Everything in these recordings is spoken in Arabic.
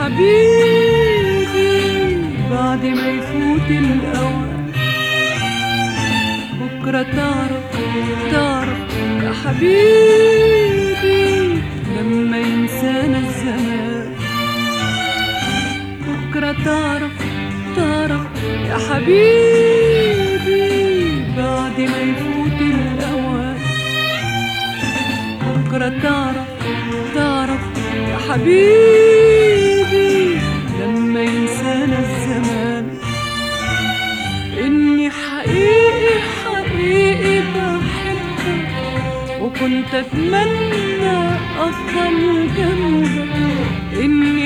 حبيبي بعد ما يفوت الأوان. بكرة تعرف يا حبيبي لما ينسانا الزمان. بكرة تعرف يا حبيبي بعد ما يفوت الأوان. بكرة تعرف يا حبيبي لما ينسانا الزمان إني حقيقي بحبك وكنت أتمنى أفضل جنبك. إني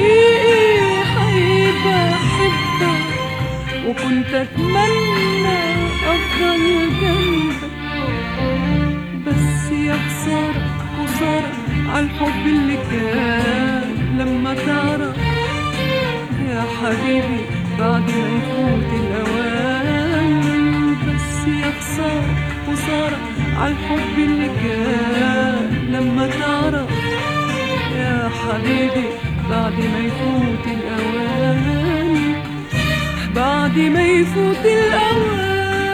حقيقي بحبك وكنت أتمنى أفضل جنبك. بس يا خسارة عالحب اللي كان لما تعرف يا حبيبي بعد ما يفوت الأوان. بس يا خسارة عالحب اللي كان لما تعرف يا حبيبي بعد ما يفوت الأوان. بعد ما يفوت الأوان.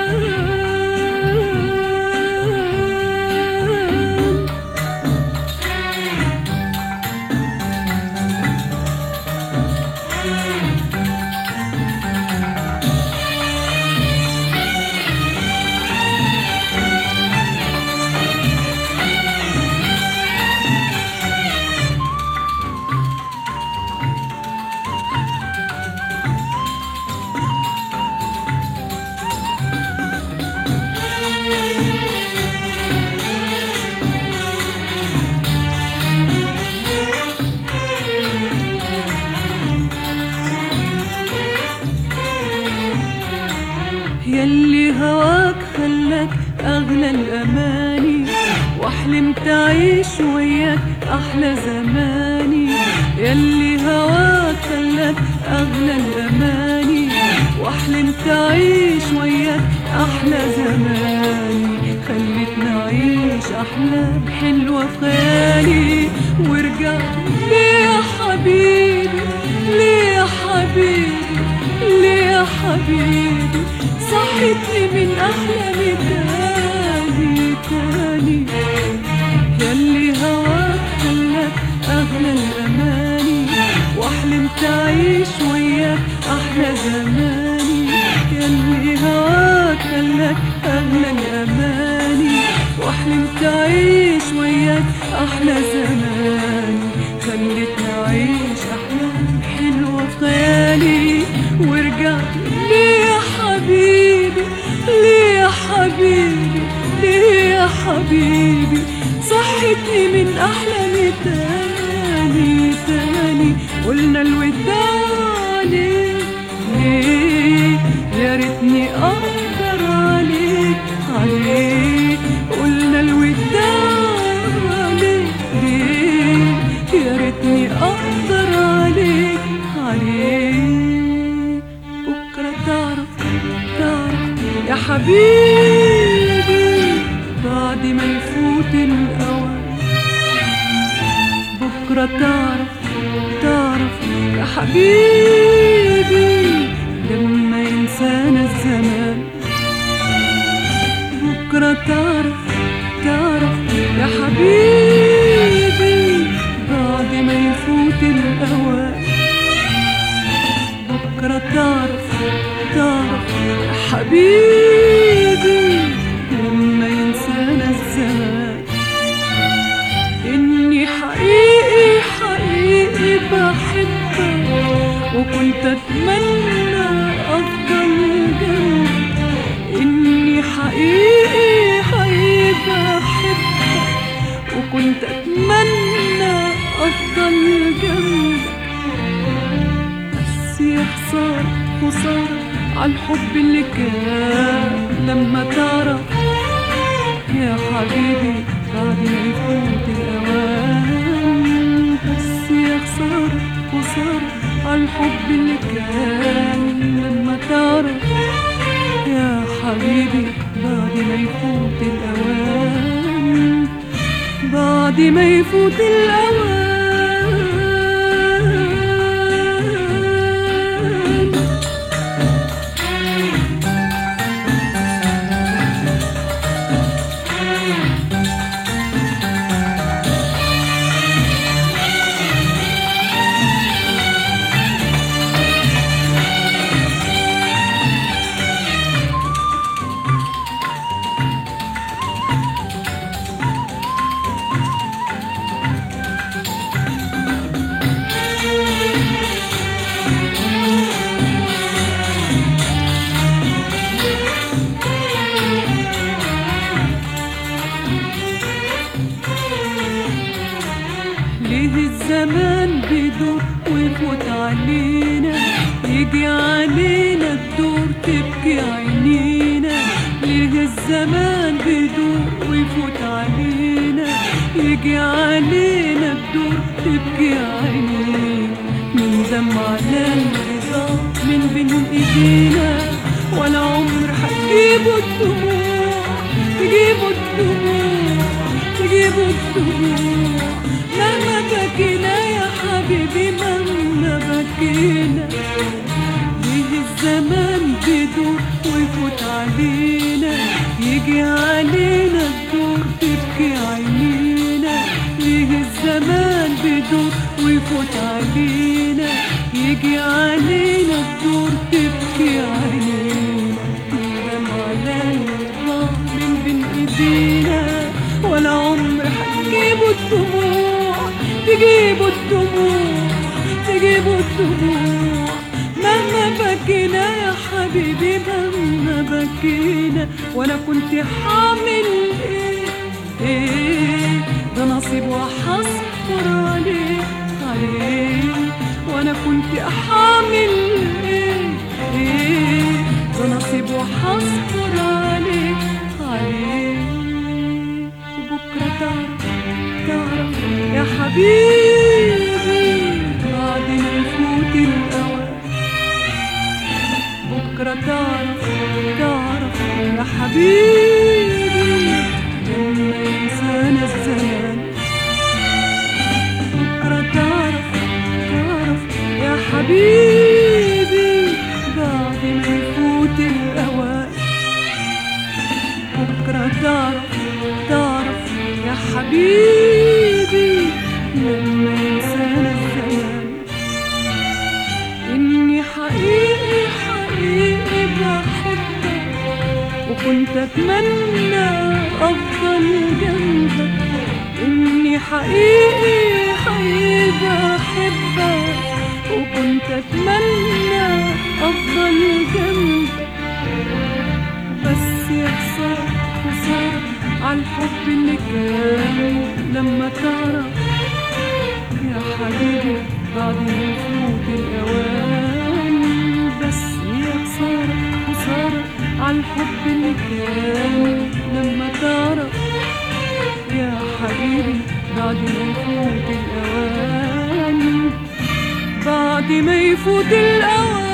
يلي هواك خلاك أغلى الأماني وحلمت أعيش وياك أحلى زماني. يلي هواك خلاك أغلى الأماني وحلمت أعيش وياك أحلى زماني. خلتني أعيش أحلام حلوة في خيالي ورجعت ليه يا حبيبي ليه يا حبيبي ليه يا حبيبي صحتني من أحلامي تاني. يلي هواك خلاك أغلى الأماني وحلمت أعيش وياك أحلى زماني. يلي هواك خلاك أغلى الأماني وحلمت أعيش وياك أحلى زماني. خلتني أعيش أحلام حلوة في خيالي ورجعت ليه يا حبيبي ليه يا حبيبي ليه يا حبيبي صحتني من أحلامي تاني. قلنا الوداع ليه يا ريتني أقدر عليك قلنا الوداع ليه يا ريتني أقدر عليك. بكرة تعرف يا حبيبي بعد ما يفوت الأوان. بكرة تعرف يا حبيبي لما ينسانا الزمان. بكرة تعرف يا حبيبي بعد ما يفوت الأوان. بكرة تعرف يا حبيبي لما ينسانا الزمان. إني حقيقي بحبك وكنت أتمنى أفضل جنبك. إني حقيقي بحبك وكنت أتمنى أفضل جنبك. بس يا خسارة عالحب اللي كان لما تعرف يا حبيبي بعد ما يفوت الأوان. بس يا خسارة عالحب اللي كان لما تعرف يا حبيبي بعد ما يفوت الأوان. بعد ما يفوت الأوان. ليه الزمان بيدور ويفوت علينا، يجي علينا الدور تبكي عينينا. ليه الزمان بيدور ويفوت علينا، يجي علينا الدور تبكي عينينا. من دمعنا الرضا من بين ايدينا، ولا عمر هتجيبوا الدموع، تجيبوا الدموع، تجيبوا الدموع. مهما بكينا يا حبيبي مهما بكينا. ليه الزمان بيدور ويفوت علينا، يجي علينا الدور تبكي عينينا. ليه الزمان بيدور ويفوت علينا، يجي علينا الدور تبكي عينينا. دمعنا الرضا من بين ايدينا، ولا عمر هتجيبوا الدموع، تجيبوا الدموع، تجيبوا الدموع. مهما بكينا يا حبيبي مهما بكينا. وانا كنت حامل ايه ده نصيب وحصبر عليه عليه. وانا كنت حامل ايه ده نصيب وحصبر عليه عليه. وبكره تعرف يا حبيبي بعد ما يفوت الأوان. بكرة تعرف يا حبيبي لما ينسانا الزمان. بكرة تعرف يا حبيبي بعد ما يفوت الأوان. بكرة تعرف يا حبيبي لما ينسانا الزمان. إني حقيقي بحبك، وكنت أتمنى أفضل جنبك. إني حقيقي بحبك، وكنت أتمنى أفضل جنبك. بس يا خسارة عالحب اللي كان لما تعرف يا حبيبي بعد ما يفوت الأوان. بس يا خسارة عالحب اللي كان لما تعرف يا حبيبي بعد ما يفوت الأوان. بعد ما يفوت الأوان.